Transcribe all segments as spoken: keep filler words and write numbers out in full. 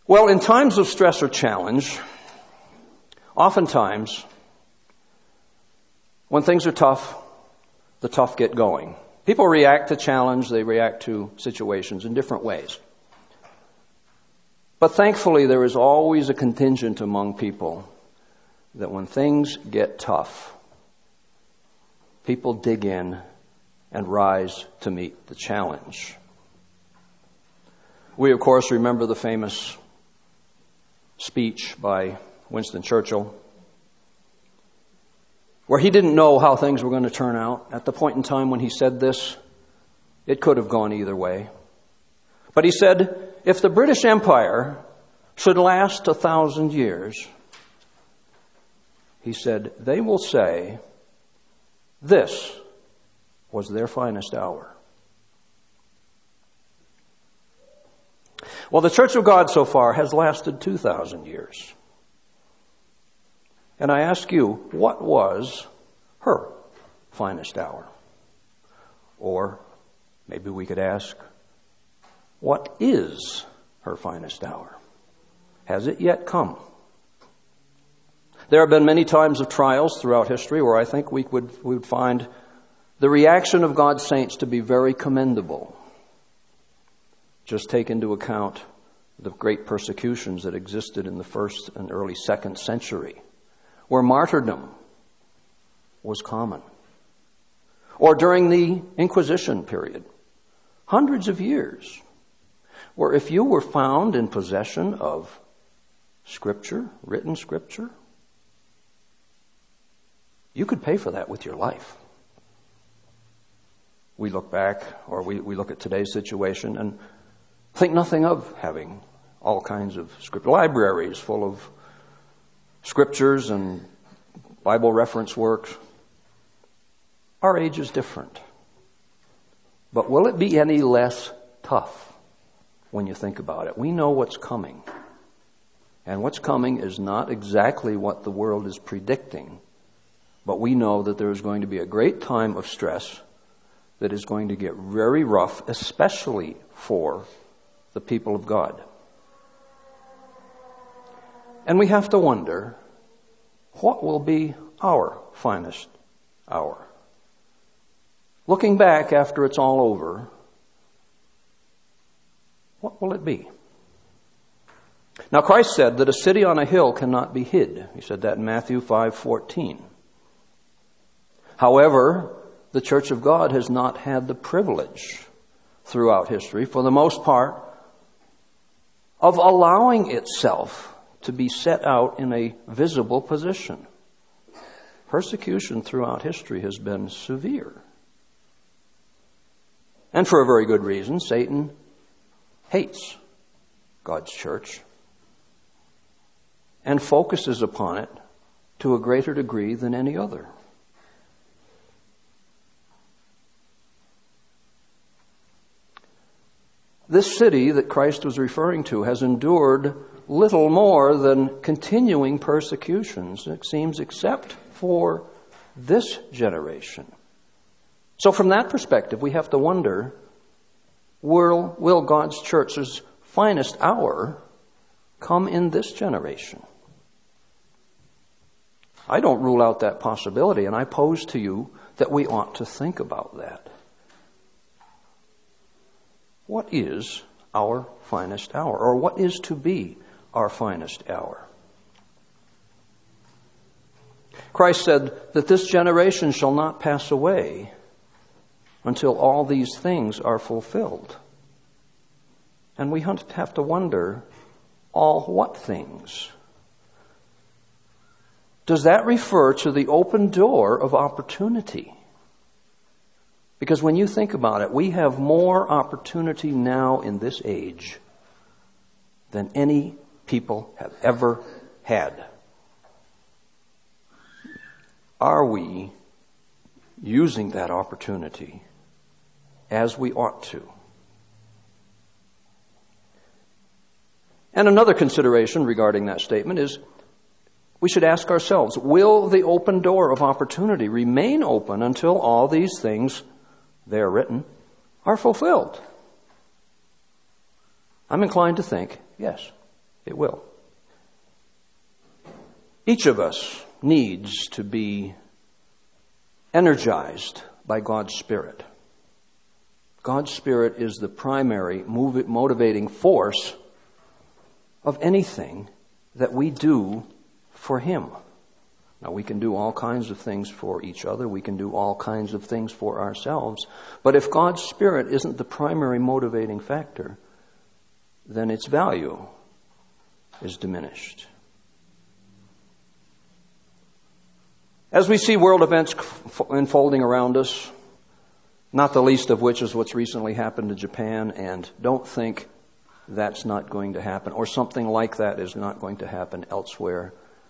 Well, in times of stress or challenge, oftentimes, when things are tough, the tough get going. People react to challenge, they react to situations in different ways. But thankfully, there is always a contingent among people that when things get tough, people dig in and rise to meet the challenge. We, of course, remember the famous speech by Winston Churchill, where he didn't know how things were going to turn out. At the point in time when he said this, it could have gone either way. But he said, if the British Empire should last a thousand years, he said, they will say, this was their finest hour. Well, the Church of God so far has lasted two thousand years. And I ask you, what was her finest hour? Or maybe we could ask, what is her finest hour? Has it yet come? There have been many times of trials throughout history where I think we would, we would find the reaction of God's saints to be very commendable. Just take into account the great persecutions that existed in the first and early second century, where martyrdom was common. Or during the Inquisition period, hundreds of years, where if you were found in possession of Scripture, written Scripture, you could pay for that with your life. We look back, or we, we look at today's situation and think nothing of having all kinds of script libraries full of scriptures and Bible reference works. Our age is different. But will it be any less tough when you think about it? We know what's coming. And what's coming is not exactly what the world is predicting. But we know that there is going to be a great time of stress that is going to get very rough, especially for the people of God. And we have to wonder, what will be our finest hour? Looking back after it's all over, what will it be? Now, Christ said that a city on a hill cannot be hid. He said that in Matthew five fourteen. However, the Church of God has not had the privilege throughout history, for the most part, of allowing itself to be set out in a visible position. Persecution throughout history has been severe. And for a very good reason. Satan hates God's church and focuses upon it to a greater degree than any other. This city that Christ was referring to has endured little more than continuing persecutions, it seems, except for this generation. So from that perspective, we have to wonder, will, will God's church's finest hour come in this generation? I don't rule out that possibility, and I pose to you that we ought to think about that. What is our finest hour? Or what is to be our finest hour? Christ said that this generation shall not pass away until all these things are fulfilled. And we have to wonder, all what things? Does that refer to the open door of opportunity? Because when you think about it, we have more opportunity now in this age than any people have ever had. Are we using that opportunity as we ought to? And another consideration regarding that statement is we should ask ourselves, will the open door of opportunity remain open until all these things, they are written, are fulfilled? I'm inclined to think, yes. It will. Each of us needs to be energized by God's Spirit. God's Spirit is the primary motivating force of anything that we do for Him. Now, we can do all kinds of things for each other. We can do all kinds of things for ourselves. But if God's Spirit isn't the primary motivating factor, then its value is diminished. As we see world events unfolding around us, not the least of which is what's recently happened to Japan, and don't think that's not going to happen, or something like that is not going to happen elsewhere.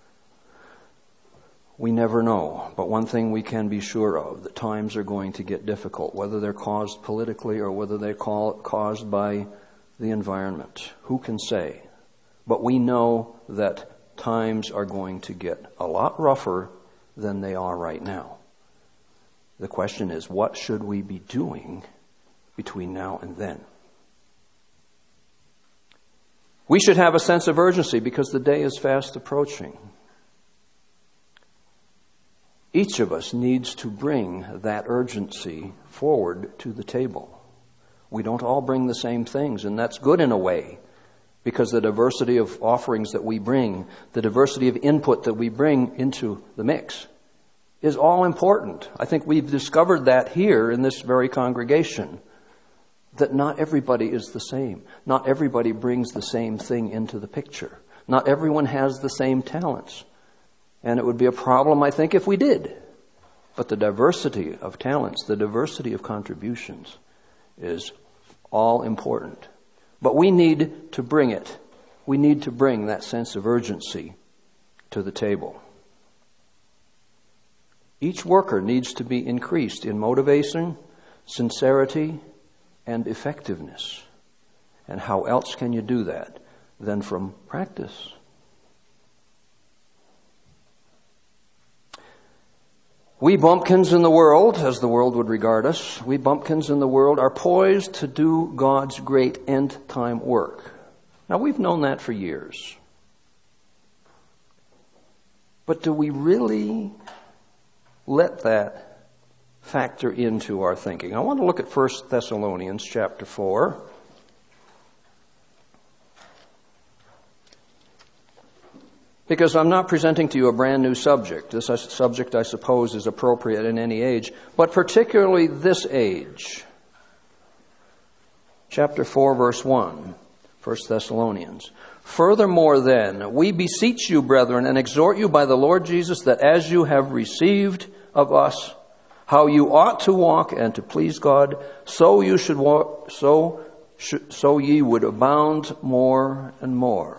We never know, but one thing we can be sure of, that times are going to get difficult, whether they're caused politically or whether they're caused by the environment. Who can say? But we know that times are going to get a lot rougher than they are right now. The question is, what should we be doing between now and then? We should have a sense of urgency because the day is fast approaching. Each of us needs to bring that urgency forward to the table. We don't all bring the same things, and that's good in a way, because the diversity of offerings that we bring, the diversity of input that we bring into the mix is all important. I think we've discovered that here in this very congregation, that not everybody is the same. Not everybody brings the same thing into the picture. Not everyone has the same talents. And it would be a problem, I think, if we did. But the diversity of talents, the diversity of contributions is all important. But we need to bring it. We need to bring that sense of urgency to the table. Each worker needs to be increased in motivation, sincerity, and effectiveness. And how else can you do that than from practice? We bumpkins in the world, as the world would regard us, we bumpkins in the world are poised to do God's great end-time work. Now, we've known that for years. But do we really let that factor into our thinking? I want to look at First Thessalonians chapter four. Because I'm not presenting to you a brand new subject. This subject, I suppose, is appropriate in any age, but particularly this age. Chapter four, verse one, First Thessalonians. Furthermore then, we beseech you, brethren, and exhort you by the Lord Jesus, that as you have received of us how you ought to walk and to please God, so you should walk, so, so ye would abound more and more.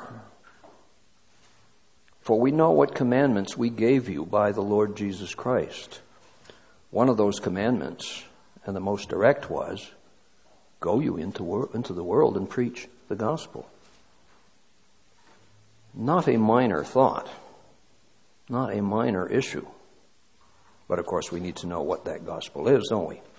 For we know what commandments we gave you by the Lord Jesus Christ. One of those commandments, and the most direct, was, go you into, wor- into the world and preach the gospel. Not a minor thought, not a minor issue. But of course we need to know what that gospel is, don't we?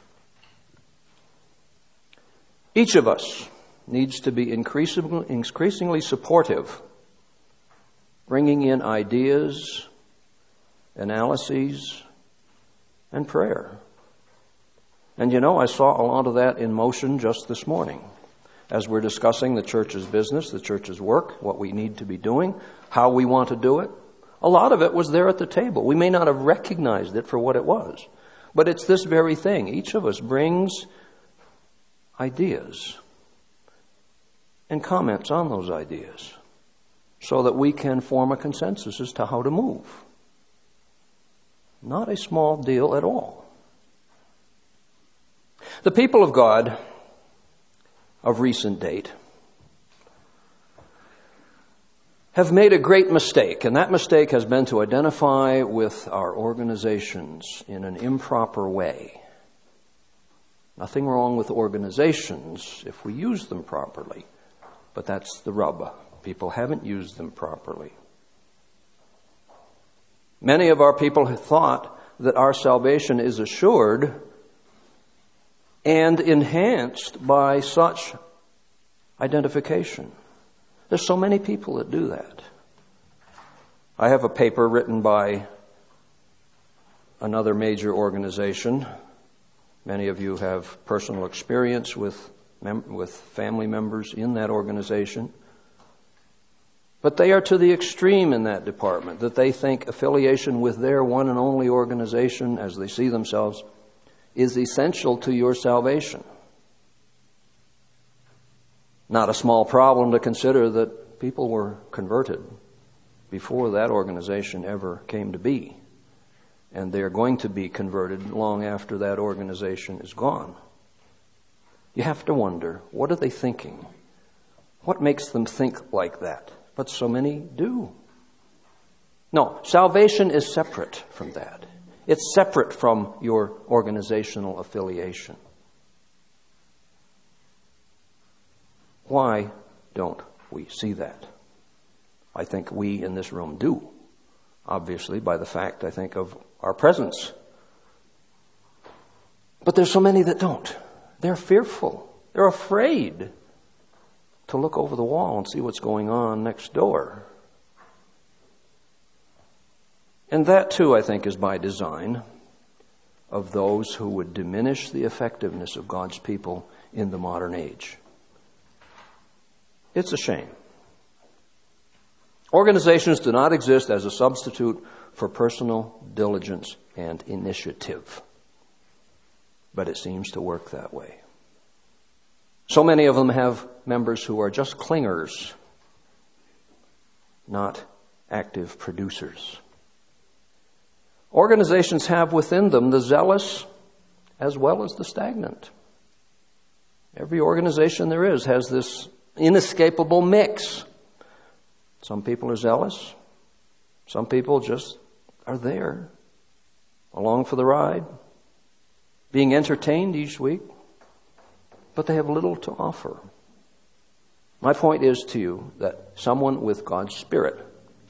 Each of us needs to be increasingly, increasingly supportive, bringing in ideas, analyses, and prayer. And you know, I saw a lot of that in motion just this morning as we're discussing the church's business, the church's work, what we need to be doing, how we want to do it. A lot of it was there at the table. We may not have recognized it for what it was, but it's this very thing. Each of us brings ideas and comments on those ideas, so that we can form a consensus as to how to move. Not a small deal at all. The people of God of recent date have made a great mistake, and that mistake has been to identify with our organizations in an improper way. Nothing wrong with organizations if we use them properly, but that's the rub. People haven't used them properly. Many of our people have thought that our salvation is assured and enhanced by such identification. There's so many people that do that. I have a paper written by another major organization. Many of you have personal experience with mem- with family members in that organization. But they are to the extreme in that department, that they think affiliation with their one and only organization, as they see themselves, is essential to your salvation. Not a small problem to consider that people were converted before that organization ever came to be. And they're going to be converted long after that organization is gone. You have to wonder, what are they thinking? What makes them think like that? But so many do. No, salvation is separate from that. It's separate from your organizational affiliation. Why don't we see that? I think we in this room do. Obviously, by the fact, I think, of our presence. But there's so many that don't. They're fearful. They're afraid to look over the wall and see what's going on next door. And that, too, I think, is by design of those who would diminish the effectiveness of God's people in the modern age. It's a shame. Organizations do not exist as a substitute for personal diligence and initiative. But it seems to work that way. So many of them have members who are just clingers, not active producers. Organizations have within them the zealous as well as the stagnant. Every organization there is has this inescapable mix. Some people are zealous. Some people just are there, along for the ride, being entertained each week, but they have little to offer. My point is to you that someone with God's Spirit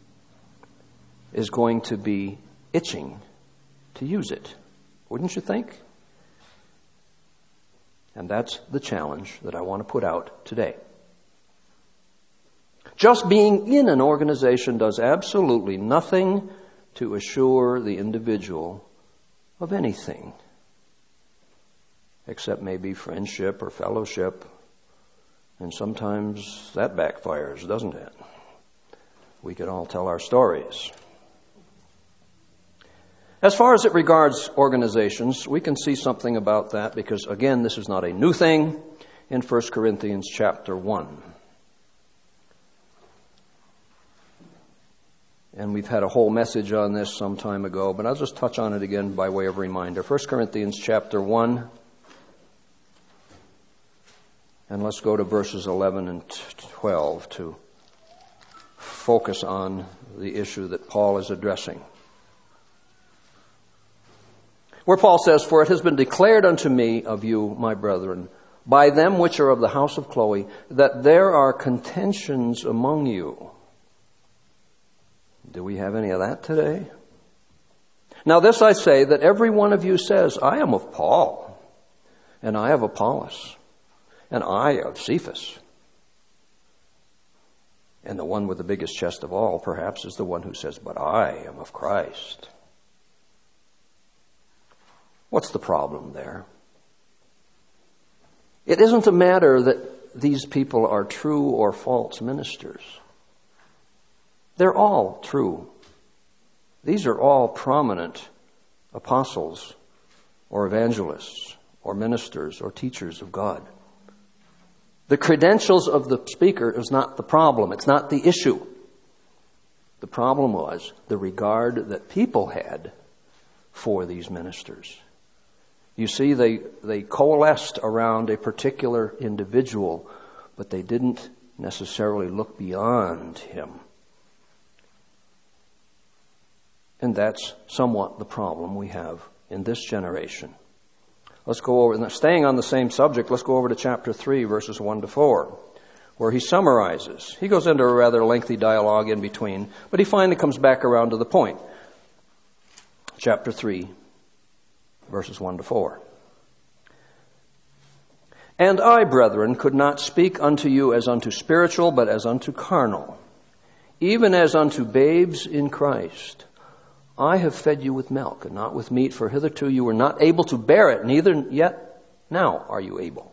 is going to be itching to use it. Wouldn't you think? And that's the challenge that I want to put out today. Just being in an organization does absolutely nothing to assure the individual of anything, except maybe friendship or fellowship. And sometimes that backfires, doesn't it? We could all tell our stories. As far as it regards organizations, we can see something about that because, again, this is not a new thing in First Corinthians chapter one. And we've had a whole message on this some time ago, but I'll just touch on it again by way of reminder. First Corinthians chapter one. And let's go to verses eleven and twelve to focus on the issue that Paul is addressing. Where Paul says, "For it has been declared unto me of you, my brethren, by them which are of the house of Chloe, that there are contentions among you." Do we have any of that today? "Now this I say, that every one of you says, I am of Paul, and I of Apollos, and I of Cephas." And the one with the biggest chest of all, perhaps, is the one who says, "But I am of Christ." What's the problem there? It isn't a matter that these people are true or false ministers. They're all true. These are all prominent apostles or evangelists or ministers or teachers of God. The credentials of the speaker is not the problem. It's not the issue. The problem was the regard that people had for these ministers. You see, they, they coalesced around a particular individual, but they didn't necessarily look beyond him. And that's somewhat the problem we have in this generation. Let's go over, staying on the same subject, let's go over to chapter three, verses one to four, where he summarizes. He goes into a rather lengthy dialogue in between, but he finally comes back around to the point. Chapter three, verses one to four. And I, brethren, could not speak unto you as unto spiritual, but as unto carnal, even as unto babes in Christ. I have fed you with milk, and not with meat, for hitherto you were not able to bear it, neither yet now are you able.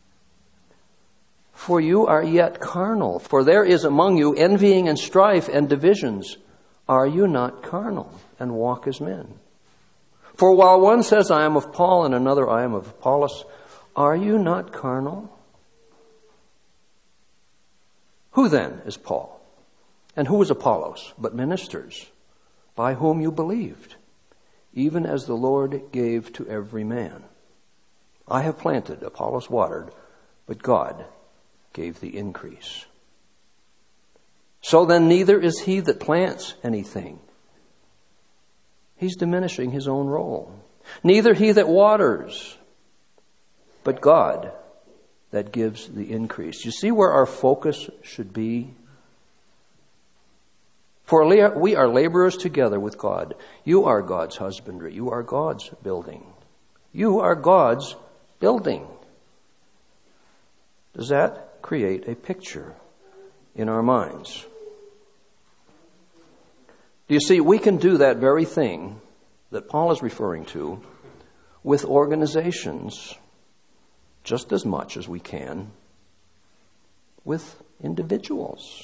For you are yet carnal, for there is among you envying and strife and divisions. Are you not carnal, and walk as men? For while one says, I am of Paul, and another, I am of Apollos, are you not carnal? Who then is Paul? And who is Apollos, but ministers, by whom you believed, even as the Lord gave to every man? I have planted, Apollos watered, but God gave the increase. So then neither is he that plants anything. He's diminishing his own role. Neither he that waters, but God that gives the increase. You see where our focus should be? For we are laborers together with God. You are God's husbandry. You are God's building. You are God's building. Does that create a picture in our minds? Do you see, we can do that very thing that Paul is referring to with organizations just as much as we can with individuals.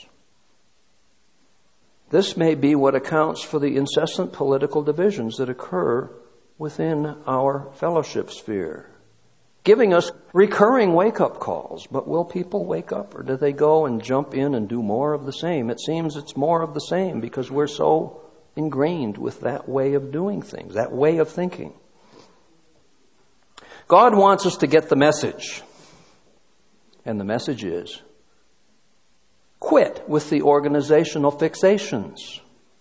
This may be what accounts for the incessant political divisions that occur within our fellowship sphere, giving us recurring wake-up calls. But will people wake up, or do they go and jump in and do more of the same? It seems it's more of the same because we're so ingrained with that way of doing things, that way of thinking. God wants us to get the message. And the message is, quit with the organizational fixations.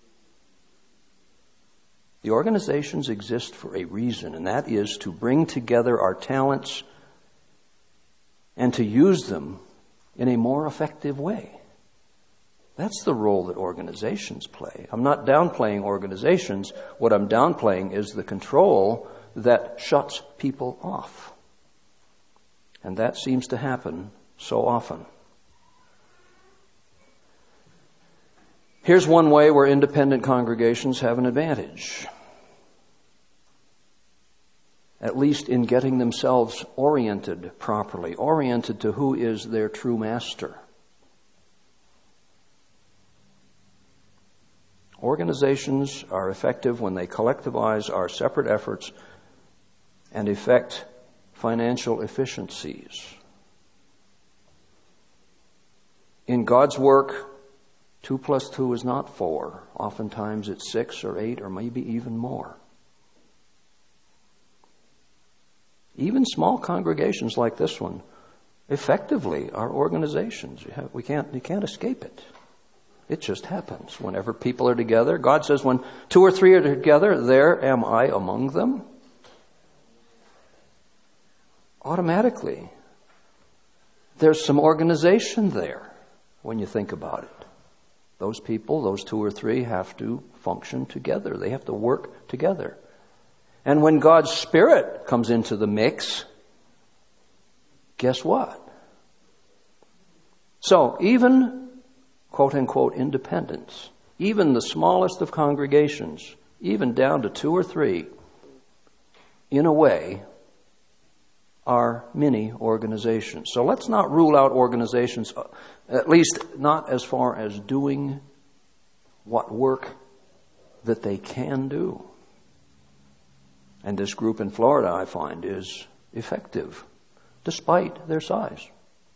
The organizations exist for a reason, and that is to bring together our talents and to use them in a more effective way. That's the role that organizations play. I'm not downplaying organizations. What I'm downplaying is the control that shuts people off. And that seems to happen so often. Here's one way where independent congregations have an advantage, at least in getting themselves oriented properly, oriented to who is their true master. Organizations are effective when they collectivize our separate efforts and effect financial efficiencies. In God's work, two plus two is not four. Oftentimes it's six or eight or maybe even more. Even small congregations like this one effectively are organizations. You have, we can't, you can't escape it. It just happens. Whenever people are together, God says, when two or three are together, there am I among them. Automatically, there's some organization there when you think about it. Those people, those two or three, have to function together. They have to work together. And when God's Spirit comes into the mix, guess what? So even, quote unquote, independence, even the smallest of congregations, even down to two or three, in a way, are mini organizations. So let's not rule out organizations, at least not as far as doing what work that they can do. And this group in Florida, I find, is effective, despite their size.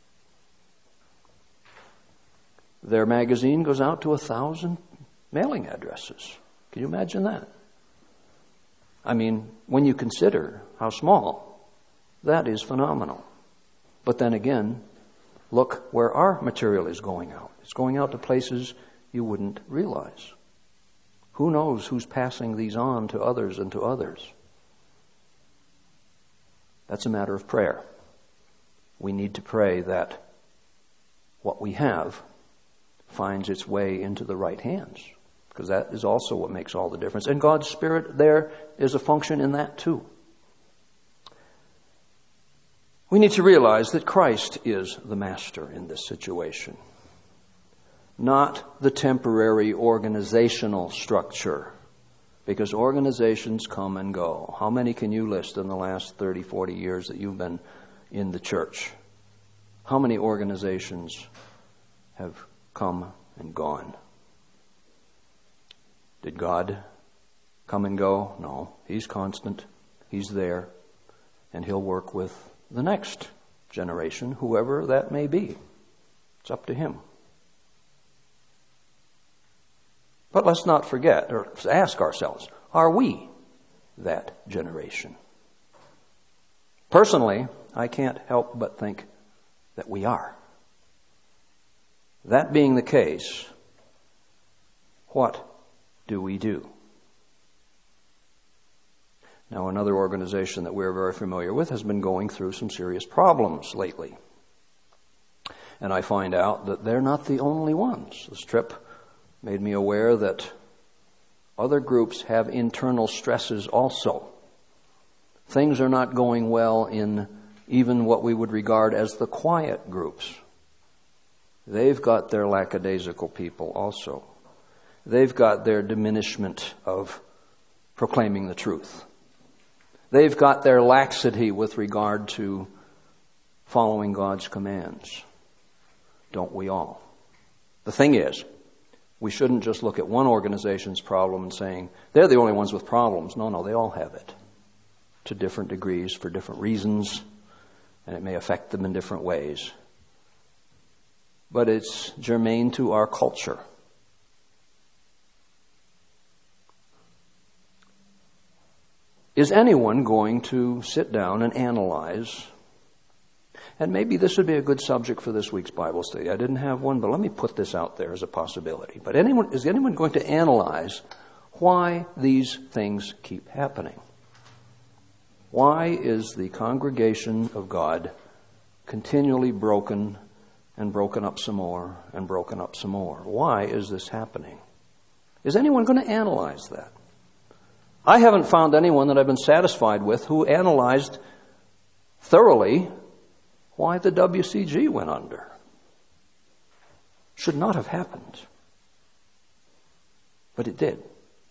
Their magazine goes out to a thousand mailing addresses. Can you imagine that? I mean, when you consider how small, that is phenomenal. But then again, look where our material is going out. It's going out to places you wouldn't realize. Who knows who's passing these on to others and to others? That's a matter of prayer. We need to pray that what we have finds its way into the right hands, because that is also what makes all the difference. And God's Spirit there is a function in that too. We need to realize that Christ is the master in this situation, not the temporary organizational structure, because organizations come and go. How many can you list in the last thirty, forty years that you've been in the church? How many organizations have come and gone? Did God come and go? No, He's constant. He's there, and He'll work with the next generation, whoever that may be. It's up to Him. But let's not forget, or ask ourselves, are we that generation? Personally, I can't help but think that we are. That being the case, what do we do? Now, another organization that we're very familiar with has been going through some serious problems lately. And I find out that they're not the only ones. This trip made me aware that other groups have internal stresses also. Things are not going well in even what we would regard as the quiet groups. They've got their lackadaisical people also. They've got their diminishment of proclaiming the truth. They've got their laxity with regard to following God's commands. Don't we all? The thing is, we shouldn't just look at one organization's problem and saying, they're the only ones with problems. No, no, they all have it. To different degrees, for different reasons, and it may affect them in different ways. But it's germane to our culture. Is anyone going to sit down and analyze? And maybe this would be a good subject for this week's Bible study. I didn't have one, but let me put this out there as a possibility. But anyone, is anyone going to analyze why these things keep happening? Why is the congregation of God continually broken and broken up some more and broken up some more? Why is this happening? Is anyone going to analyze that? I haven't found anyone that I've been satisfied with who analyzed thoroughly why the W C G went under. Should not have happened. But it did.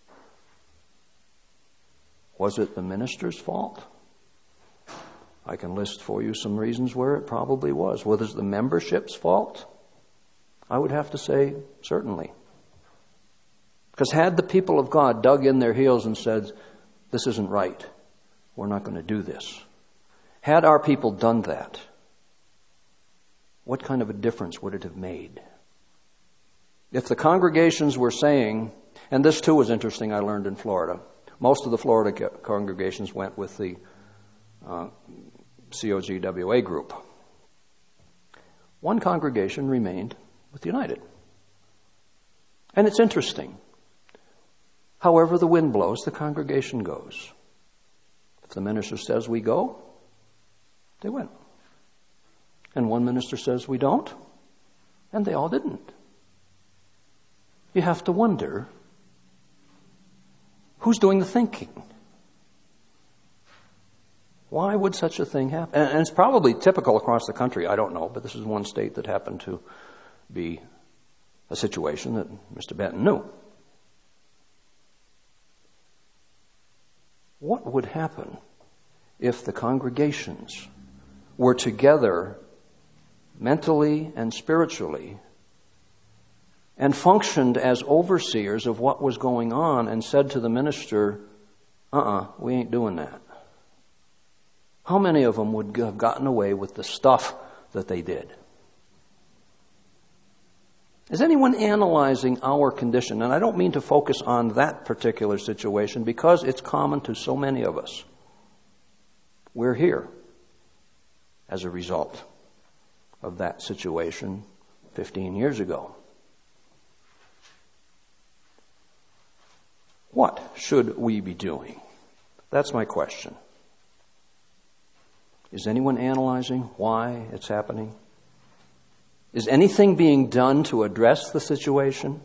Was it the minister's fault? I can list for you some reasons where it probably was. Was it the membership's fault? I would have to say certainly. Because had the people of God dug in their heels and said, this isn't right, we're not going to do this. Had our people done that, what kind of a difference would it have made? If the congregations were saying, and this too was interesting, I learned in Florida. Most of the Florida congregations went with the uh, C O G W A group. One congregation remained with United. And it's interesting. However the wind blows, the congregation goes. If the minister says we go, they went. And one minister says we don't, and they all didn't. You have to wonder, who's doing the thinking? Why would such a thing happen? And it's probably typical across the country, I don't know, but this is one state that happened to be a situation that Mister Benton knew. What would happen if the congregations were together mentally and spiritually and functioned as overseers of what was going on and said to the minister, uh-uh, we ain't doing that? How many of them would have gotten away with the stuff that they did? Is anyone analyzing our condition? And I don't mean to focus on that particular situation because it's common to so many of us. We're here as a result of that situation fifteen years ago. What should we be doing? That's my question. Is anyone analyzing why it's happening? Is anything being done to address the situation?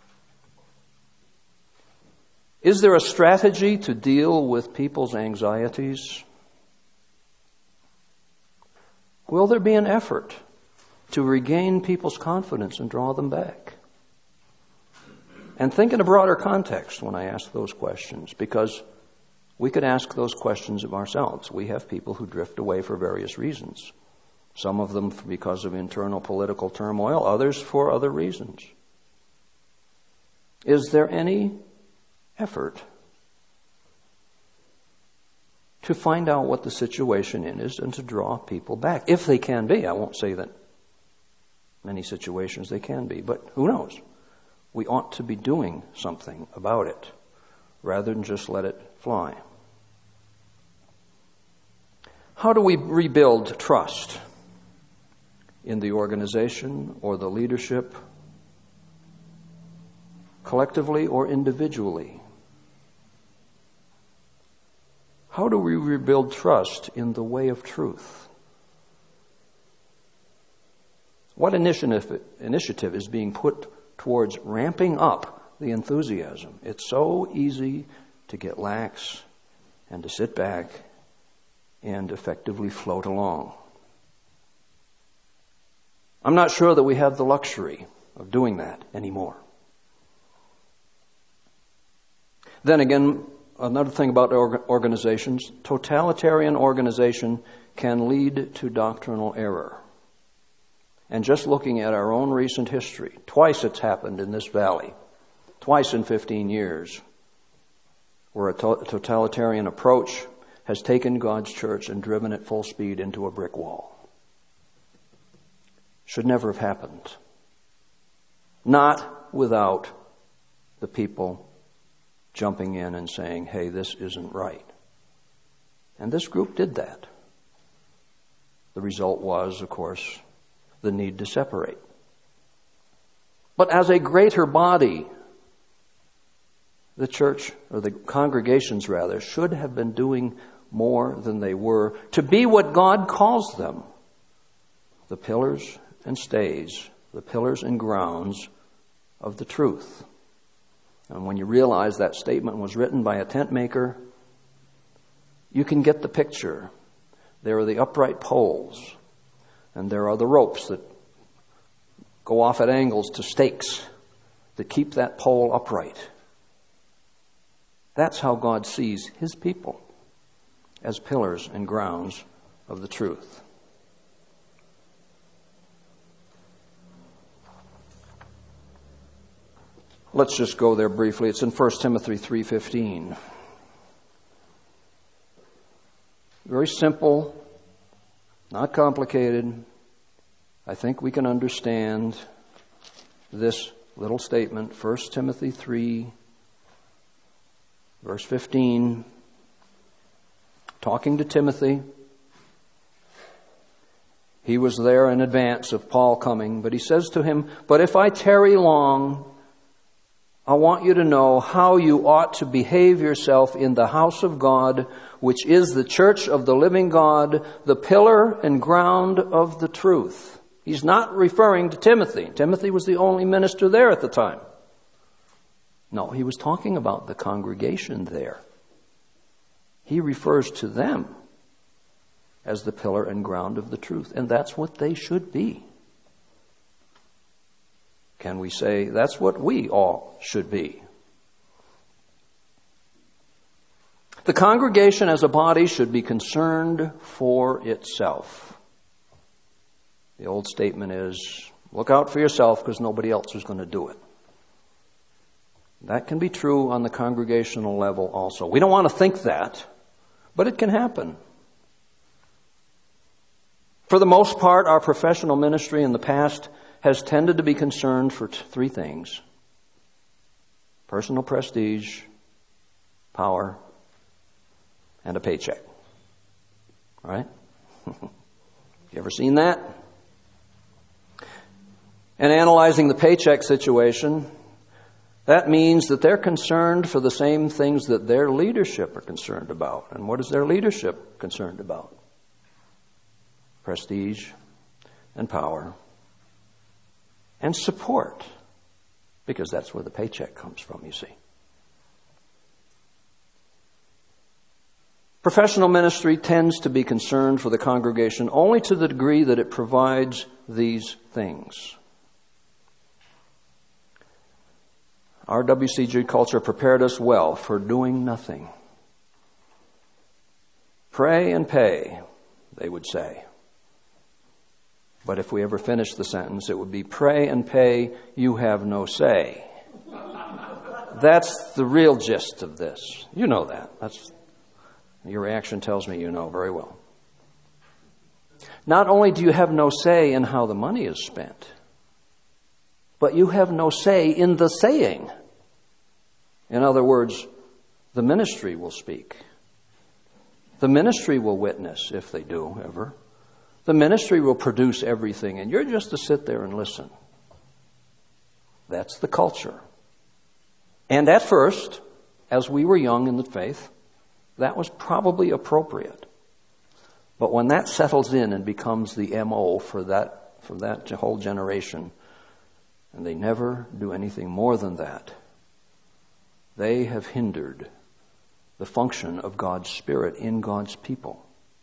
Is there a strategy to deal with people's anxieties? Will there be an effort to regain people's confidence and draw them back? And think in a broader context when I ask those questions, because we could ask those questions of ourselves. We have people who drift away for various reasons. Some of them because of internal political turmoil, others for other reasons. Is there any effort to find out what the situation is and to draw people back? If they can be. I won't say that many situations they can be, but who knows? We ought to be doing something about it rather than just let it fly. How do we rebuild trust in the organization or the leadership, collectively or individually? How do we rebuild trust in the way of truth? What initiative, initiative is being put towards ramping up the enthusiasm? It's so easy to get lax and to sit back and effectively float along. I'm not sure that we have the luxury of doing that anymore. Then again, another thing about organizations, totalitarian organization can lead to doctrinal error. And just looking at our own recent history, twice it's happened in this valley, twice in fifteen years, where a to- totalitarian approach has taken God's church and driven it full speed into a brick wall. Should never have happened. Not without the people jumping in and saying, hey, this isn't right. And this group did that. The result was, of course, the need to separate. But as a greater body, the church, or the congregations rather, should have been doing more than they were to be what God calls them, the pillars and stays, the pillars and grounds of the truth. And when you realize that statement was written by a tent maker, you can get the picture. There are the upright poles, and there are the ropes that go off at angles to stakes that keep that pole upright. That's how God sees His people, as pillars and grounds of the truth. Let's just go there briefly. It's in First Timothy three fifteen. Very simple, not complicated. I think we can understand this little statement, First Timothy three, verse fifteen, talking to Timothy. He was there in advance of Paul coming, but he says to him, "But if I tarry long, I want you to know how you ought to behave yourself in the house of God, which is the church of the living God, the pillar and ground of the truth." He's not referring to Timothy. Timothy was the only minister there at the time. No, he was talking about the congregation there. He refers to them as the pillar and ground of the truth, and that's what they should be. Can we say that's what we all should be? The congregation as a body should be concerned for itself. The old statement is, look out for yourself because nobody else is going to do it. That can be true on the congregational level also. We don't want to think that, but it can happen. For the most part, our professional ministry in the past has tended to be concerned for t- three things: personal prestige, power, and a paycheck. All right? You ever seen that? And analyzing the paycheck situation, that means that they're concerned for the same things that their leadership are concerned about. And what is their leadership concerned about? Prestige and power and support, because that's where the paycheck comes from, you see. Professional ministry tends to be concerned for the congregation only to the degree that it provides these things. Our W C G culture prepared us well for doing nothing. Pray and pay, they would say. But if we ever finished the sentence, it would be pray and pay, you have no say. That's the real gist of this. You know that. That's, your reaction tells me you know very well. Not only do you have no say in how the money is spent, but you have no say in the saying. In other words, the ministry will speak. The ministry will witness, if they do ever. The ministry will produce everything, and you're just to sit there and listen. That's the culture. And at first, as we were young in the faith, that was probably appropriate. But when that settles in and becomes the M O for that, for that whole generation, and they never do anything more than that, they have hindered the function of God's Spirit in God's people.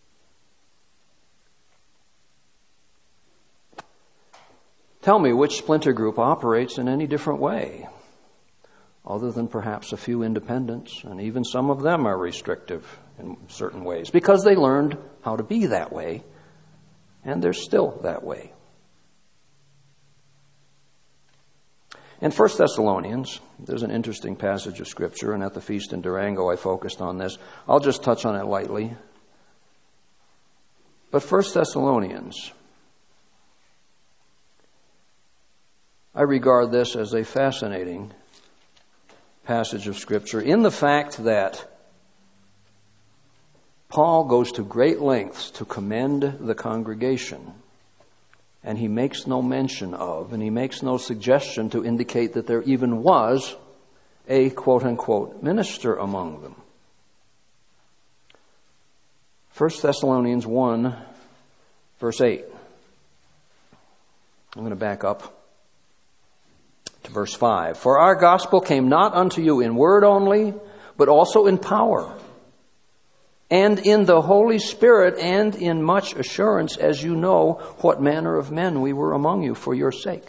Tell me which splinter group operates in any different way, other than perhaps a few independents, and even some of them are restrictive in certain ways, because they learned how to be that way, and they're still that way. In First Thessalonians, there's an interesting passage of Scripture, and at the feast in Durango I focused on this. I'll just touch on it lightly. But First Thessalonians, I regard this as a fascinating passage of Scripture in the fact that Paul goes to great lengths to commend the congregation, and he makes no mention of, and he makes no suggestion to indicate that there even was a quote-unquote minister among them. First Thessalonians one, verse eight. I'm going to back up to verse five. For our gospel came not unto you in word only, but also in power, and in the Holy Spirit, and in much assurance, as you know what manner of men we were among you for your sake.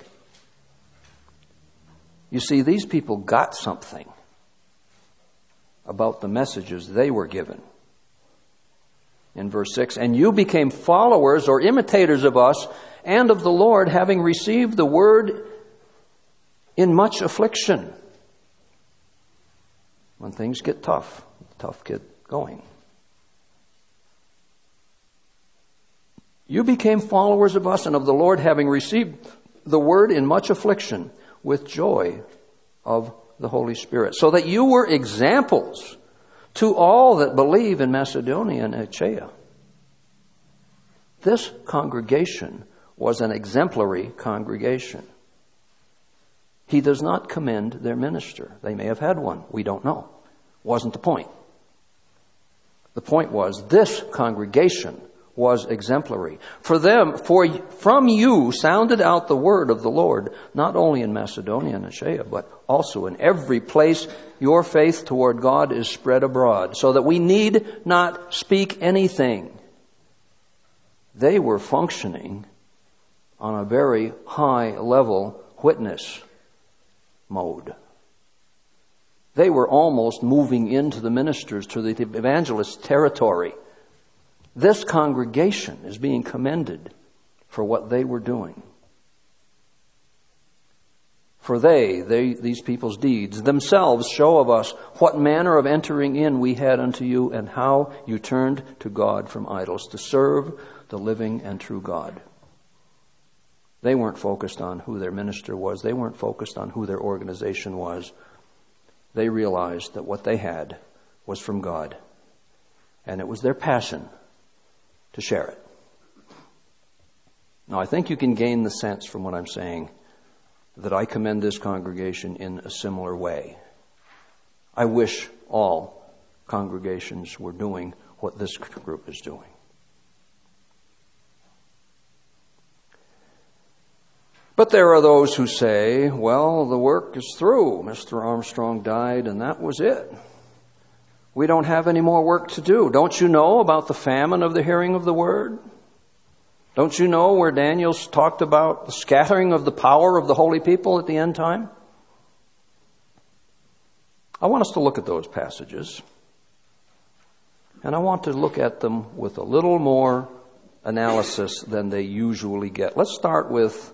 You see, these people got something about the messages they were given. In verse six, and you became followers or imitators of us and of the Lord, having received the word in much affliction. When things get tough, tough get going. You became followers of us and of the Lord, having received the word in much affliction, with joy of the Holy Spirit, so that you were examples to all that believe in Macedonia and Achaia. This congregation was an exemplary congregation. He does not commend their minister. They may have had one. We don't know. Wasn't the point. The point was this congregation was exemplary. For them, for from you sounded out the word of the Lord, not only in Macedonia and Achaia, but also in every place your faith toward God is spread abroad, so that we need not speak anything. They were functioning on a very high level witness mode. They were almost moving into the ministers, to the evangelist territory. This congregation is being commended for what they were doing. For they, they, these people's deeds themselves show of us what manner of entering in we had unto you, and how you turned to God from idols to serve the living and true God. They weren't focused on who their minister was. They weren't focused on who their organization was. They realized that what they had was from God, and it was their passion to share it. Now, I think you can gain the sense from what I'm saying that I commend this congregation in a similar way. I wish all congregations were doing what this group is doing. But there are those who say, well, the work is through. Mister Armstrong died and that was it. We don't have any more work to do. Don't you know about the famine of the hearing of the word? Don't you know where Daniel's talked about the scattering of the power of the holy people at the end time? I want us to look at those passages. And I want to look at them with a little more analysis than they usually get. Let's start with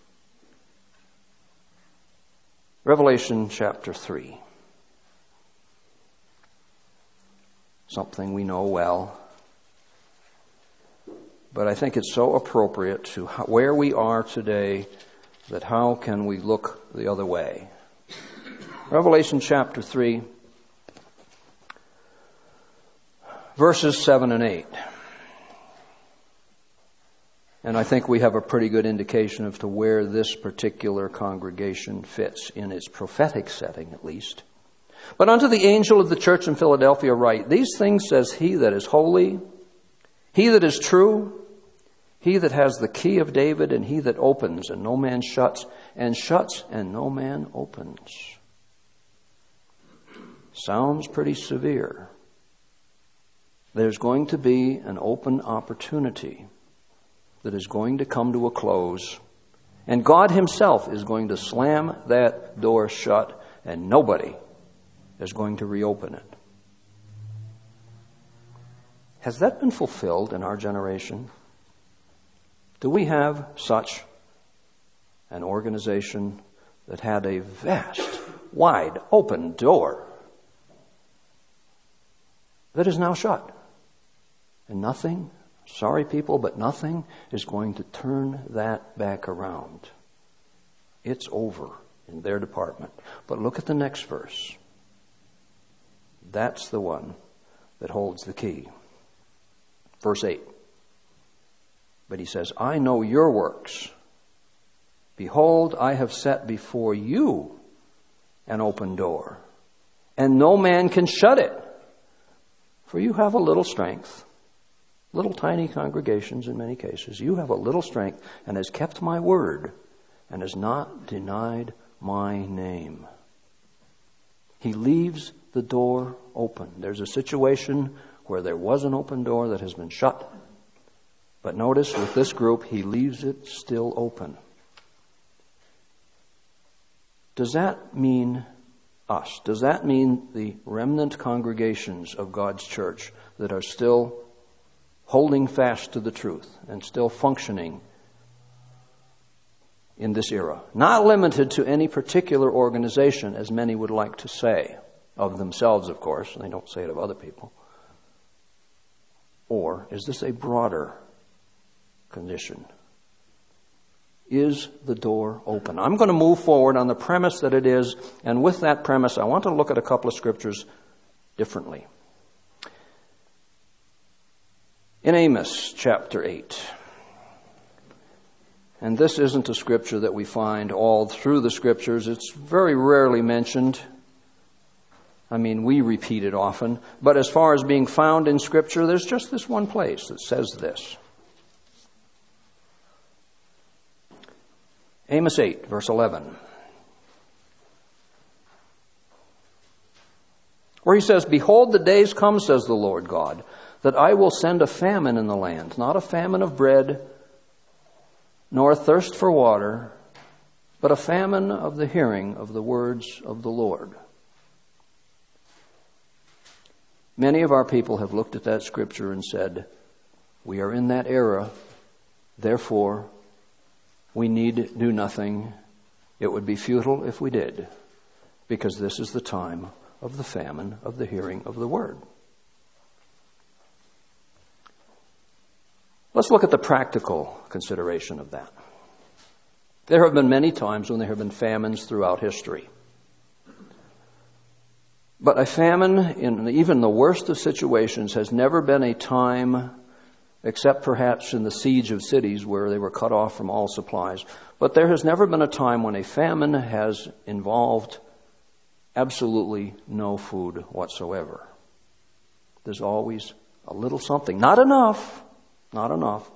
Revelation chapter three. Something we know well. But I think it's so appropriate to where we are today that how can we look the other way? Revelation chapter three, verses seven and eight. And I think we have a pretty good indication of to where this particular congregation fits in its prophetic setting, at least. But unto the angel of the church in Philadelphia write, these things says he that is holy, he that is true, he that has the key of David, and he that opens, and no man shuts, and shuts, and no man opens. Sounds pretty severe. There's going to be an open opportunity that is going to come to a close, and God himself is going to slam that door shut, and nobody is going to reopen it. Has that been fulfilled in our generation? Do we have such an organization that had a vast, wide open door that is now shut? And nothing, sorry people, but nothing is going to turn that back around. It's over in their department. But look at the next verse. That's the one that holds the key. Verse eight. But he says, I know your works. Behold, I have set before you an open door, and no man can shut it. For you have a little strength, little tiny congregations in many cases. You have a little strength, and has kept my word, and has not denied my name. He leaves the door open. There's a situation where there was an open door that has been shut. But notice with this group, he leaves it still open. Does that mean us? Does that mean the remnant congregations of God's church that are still holding fast to the truth and still functioning in this era? Not limited to any particular organization, as many would like to say of themselves, of course. They don't say it of other people. Or is this a broader condition? Is the door open? I'm going to move forward on the premise that it is, and with that premise, I want to look at a couple of scriptures differently. In Amos chapter eight, and this isn't a scripture that we find all through the scriptures. It's very rarely mentioned. I mean, we repeat it often. But as far as being found in Scripture, there's just this one place that says this. Amos eight, verse eleven. Where he says, Behold, the days come, says the Lord God, that I will send a famine in the land, not a famine of bread, nor a thirst for water, but a famine of the hearing of the words of the Lord. Many of our people have looked at that scripture and said, we are in that era, therefore we need do nothing. It would be futile if we did, because this is the time of the famine of the hearing of the word. Let's look at the practical consideration of that. There have been many times when there have been famines throughout history. But a famine, in even the worst of situations, has never been a time, except perhaps in the siege of cities where they were cut off from all supplies. But there has never been a time when a famine has involved absolutely no food whatsoever. There's always a little something. Not enough. Not enough.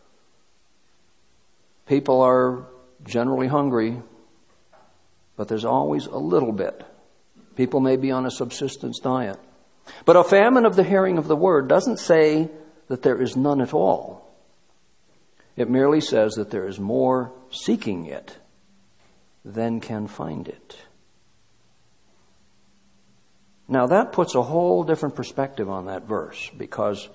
People are generally hungry, but there's always a little bit. People may be on a subsistence diet, But a famine of the hearing of the word doesn't say that there is none at all. It merely says that there is more seeking it than can find it. Now that puts a whole different perspective on that verse, because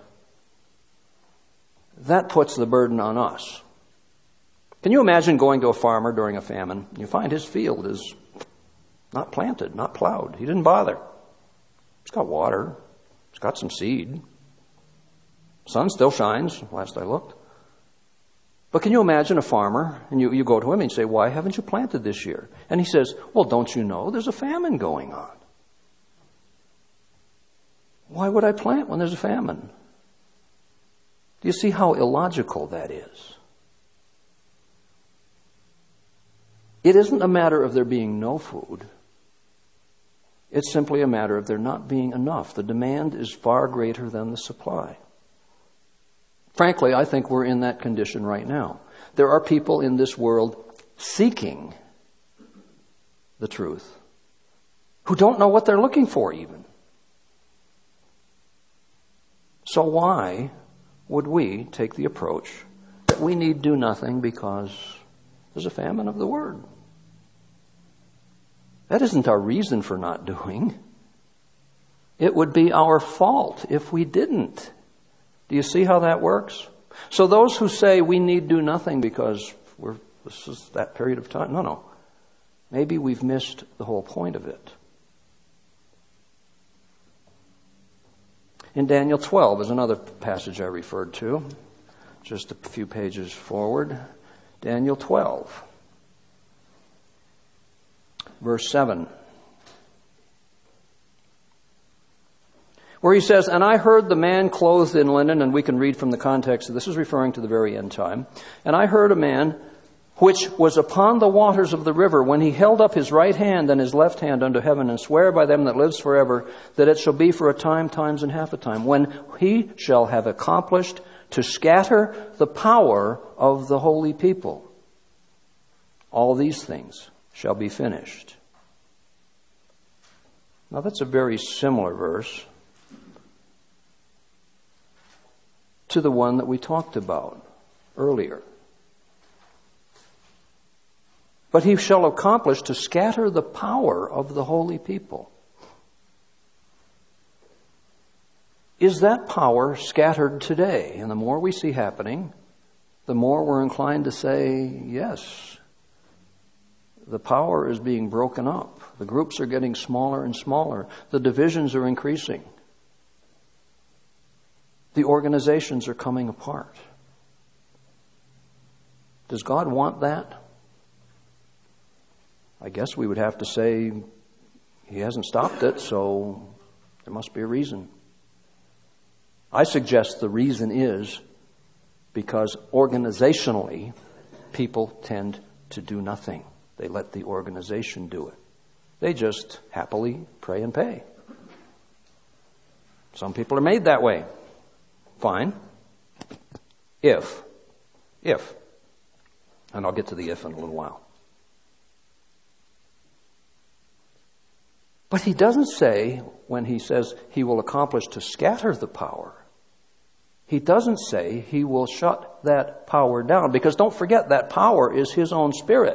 that puts the burden on us. Can you imagine going to a farmer during a famine? You find his field is not planted, not plowed. He didn't bother. It's got water. It's got some seed. Sun still shines, last I looked. But can you imagine a farmer, and you, you go to him and you say, why haven't you planted this year? And he says, well, don't you know there's a famine going on? Why would I plant when there's a famine? Do you see how illogical that is? It isn't a matter of there being no food. It's simply a matter of there not being enough. The demand is far greater than the supply. Frankly, I think we're in that condition right now. There are people in this world seeking the truth who don't know what they're looking for even. So why would we take the approach that we need do nothing because there's a famine of the word? That isn't our reason for not doing. It would be our fault if we didn't. Do you see how that works? So those who say we need do nothing because we're, this is that period of time. No, no. Maybe we've missed the whole point of it. In Daniel twelve is another passage I referred to, just a few pages forward. Daniel twelve, verse seven. Where he says, and I heard the man clothed in linen, and we can read from the context, this is referring to the very end time. And I heard a man which was upon the waters of the river, when he held up his right hand and his left hand unto heaven, and swear by them that lives forever, that it shall be for a time, times, and half a time, when he shall have accomplished to scatter the power of the holy people. All these things shall be finished. Now that's a very similar verse to the one that we talked about earlier. But he shall accomplish to scatter the power of the holy people. Is that power scattered today? And the more we see happening, the more we're inclined to say, yes, the power is being broken up. The groups are getting smaller and smaller. The divisions are increasing. The organizations are coming apart. Does God want that? I guess we would have to say he hasn't stopped it, so there must be a reason. I suggest the reason is because organizationally, people tend to do nothing. They let the organization do it. They just happily pray and pay. Some people are made that way. Fine. If, if, and I'll get to the if in a little while. But he doesn't say, when he says he will accomplish to scatter the power, he doesn't say he will shut that power down. Because don't forget, that power is his own spirit.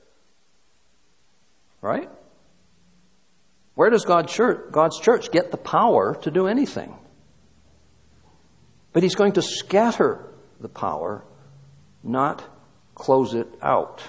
Right? Where does God's church, God's church get the power to do anything? But he's going to scatter the power, not close it out.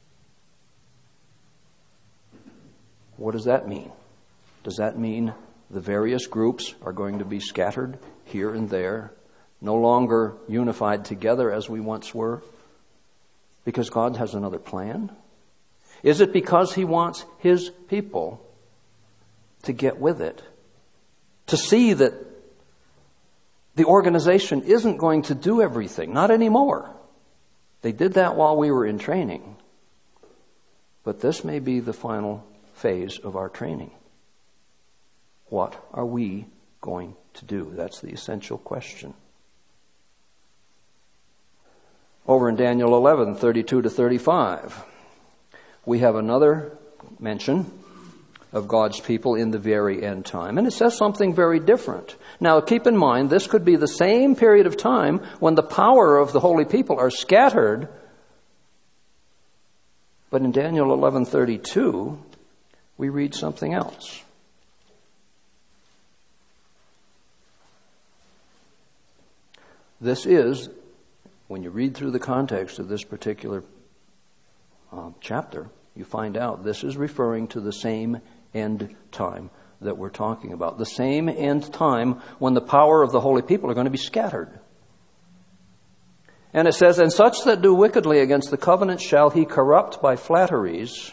What does that mean? Does that mean the various groups are going to be scattered here and there, no longer unified together as we once were, because God has another plan? Is it because he wants his people to get with it, to see that the organization isn't going to do everything? Not anymore. They did that while we were in training. But this may be the final phase of our training. What are we going to do? That's the essential question. Over in Daniel eleven, thirty-two to thirty-five, we have another mention of God's people in the very end time. And it says something very different. Now, keep in mind, this could be the same period of time when the power of the holy people are scattered. But in Daniel eleven thirty-two, we read something else. This is, when you read through the context of this particular uh, chapter, you find out this is referring to the same end time that we're talking about. The same end time when the power of the holy people are going to be scattered. And it says, "And such that do wickedly against the covenant shall he corrupt by flatteries."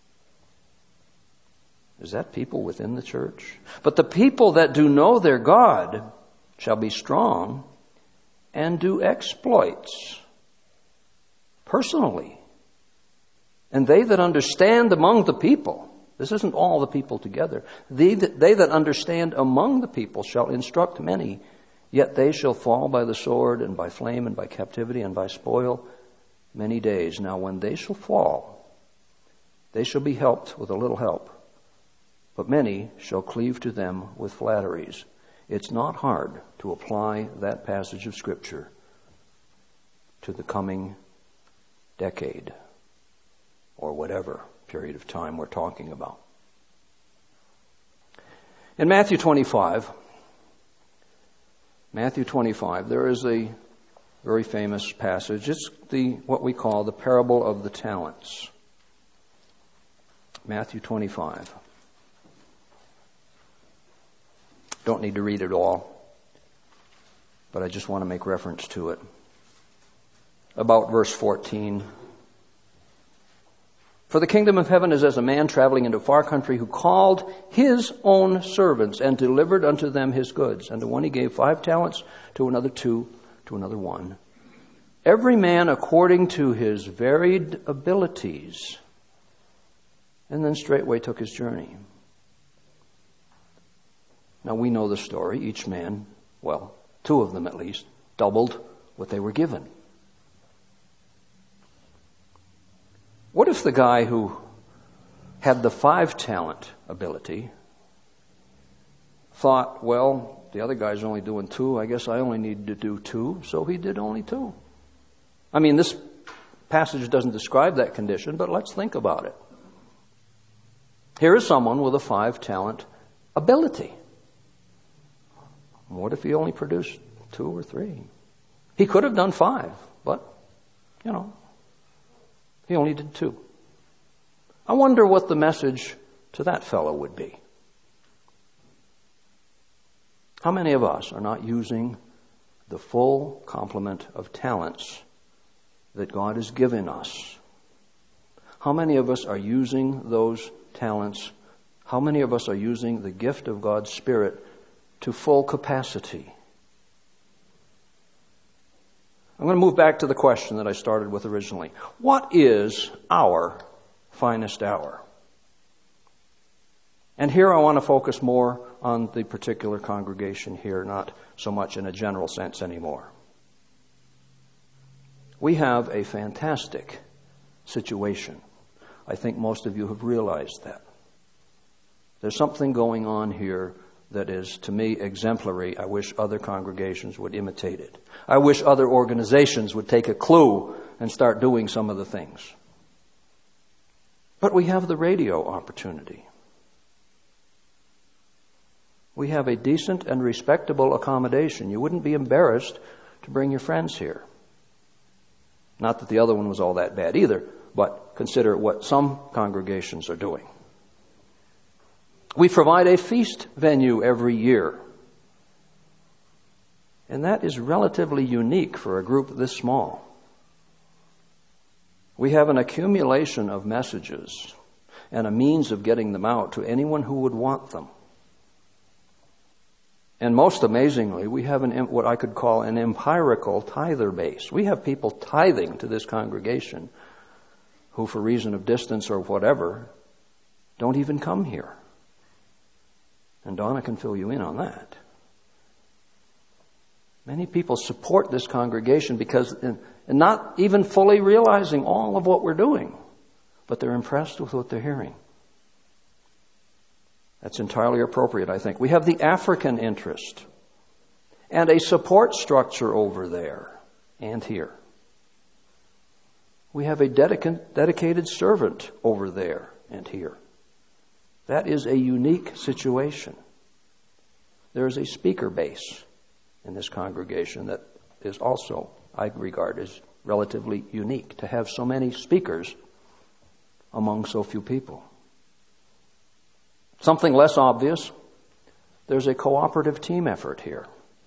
Is that people within the church? "But the people that do know their God shall be strong and do exploits personally. And they that understand among the people," this isn't all the people together, they that, they that understand among the people shall instruct many, yet they shall fall by the sword and by flame and by captivity and by spoil many days. Now when they shall fall, they shall be helped with a little help, but many shall cleave to them with flatteries." It's not hard to apply that passage of Scripture to the coming decade or whatever period of time we're talking about. In Matthew twenty-five, Matthew twenty-five, there is a very famous passage. It's the what we call the parable of the talents. Matthew twenty-five. Don't need to read it all, but I just want to make reference to it. About verse fourteen. "For the kingdom of heaven is as a man traveling into a far country, who called his own servants and delivered unto them his goods. And to one he gave five talents, to another two, to another one, every man according to his varied abilities. And then straightway took his journey." Now we know the story. Each man, well, two of them at least, doubled what they were given. What if the guy who had the five talent ability thought, well, the other guy's only doing two, I guess I only need to do two, so he did only two? I mean, this passage doesn't describe that condition, but let's think about it. Here is someone with a five talent ability. What if he only produced two or three? He could have done five, but, you know, he only did two. I wonder what the message to that fellow would be. How many of us are not using the full complement of talents that God has given us? How many of us are using those talents? How many of us are using the gift of God's Spirit to full capacity? I'm going to move back to the question that I started with originally. What is our finest hour? And here I want to focus more on the particular congregation here, not so much in a general sense anymore. We have a fantastic situation. I think most of you have realized that. There's something going on here that is, to me, exemplary. I wish other congregations would imitate it. I wish other organizations would take a clue and start doing some of the things. But we have the radio opportunity. We have a decent and respectable accommodation. You wouldn't be embarrassed to bring your friends here. Not that the other one was all that bad either, but consider what some congregations are doing. We provide a feast venue every year. And that is relatively unique for a group this small. We have an accumulation of messages and a means of getting them out to anyone who would want them. And most amazingly, we have an what I could call an empirical tither base. We have people tithing to this congregation who, for reason of distance or whatever, don't even come here. And Donna can fill you in on that. Many people support this congregation because, and not even fully realizing all of what we're doing, but they're impressed with what they're hearing. That's entirely appropriate, I think. We have the African interest and a support structure over there and here. We have a dedica- dedicated servant over there and here. That is a unique situation. There is a speaker base in this congregation that is also, I regard, as relatively unique to have so many speakers among so few people. Something less obvious, there's a cooperative team effort here.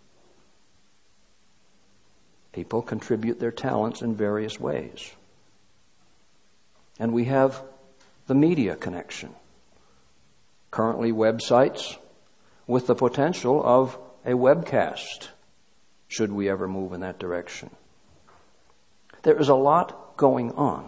People contribute their talents in various ways. And we have the media connection. Currently websites with the potential of a webcast, should we ever move in that direction. There is a lot going on.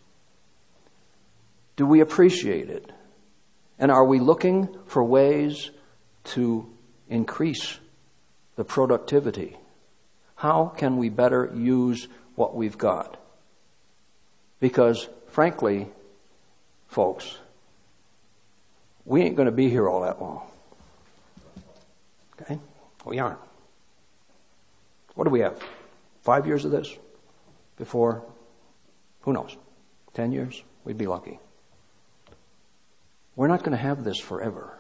Do we appreciate it? And are we looking for ways to increase the productivity? How can we better use what we've got? Because, frankly, folks, we ain't going to be here all that long. Okay? We aren't. What do we have? Five years of this? Before, who knows, ten years? We'd be lucky. We're not going to have this forever.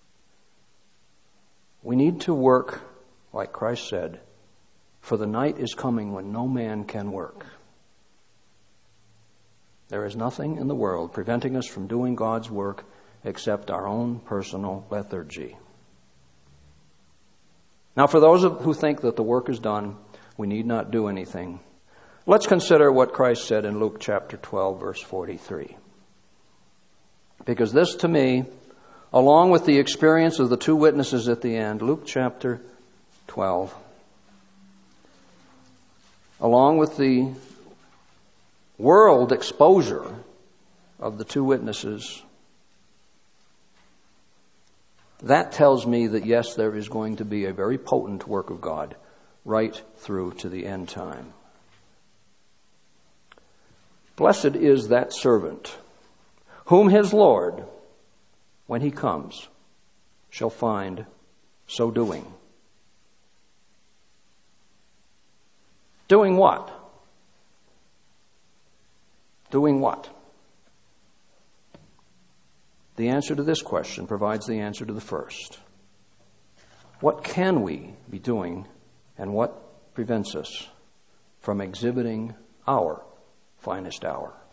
We need to work, like Christ said, for the night is coming when no man can work. There is nothing in the world preventing us from doing God's work except our own personal lethargy. Now, for those who think that the work is done, we need not do anything. Let's consider what Christ said in Luke chapter twelve, verse forty-three. Because this, to me, along with the experience of the two witnesses at the end, Luke chapter twelve, along with the world exposure of the two witnesses, that tells me that, yes, there is going to be a very potent work of God right through to the end time. Blessed is that servant whom his Lord, when he comes, shall find so doing. Doing what? Doing what? The answer to this question provides the answer to the first. What can we be doing, and what prevents us from exhibiting our finest hour?